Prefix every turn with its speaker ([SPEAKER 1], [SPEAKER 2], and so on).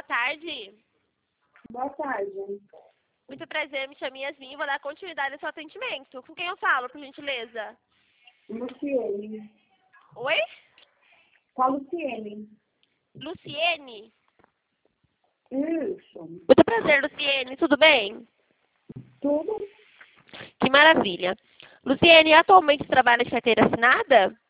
[SPEAKER 1] tarde.
[SPEAKER 2] Boa tarde.
[SPEAKER 1] Muito prazer, me chamo Yasmin e vou dar continuidade ao seu atendimento. Com quem eu falo, por gentileza?
[SPEAKER 2] Luciene.
[SPEAKER 1] Oi?
[SPEAKER 2] Com a Luciene.
[SPEAKER 1] Luciene?
[SPEAKER 2] Isso.
[SPEAKER 1] Muito prazer, Luciene. Tudo bem?
[SPEAKER 2] Tudo?
[SPEAKER 1] Que maravilha. Luciene, atualmente trabalha de carteira assinada?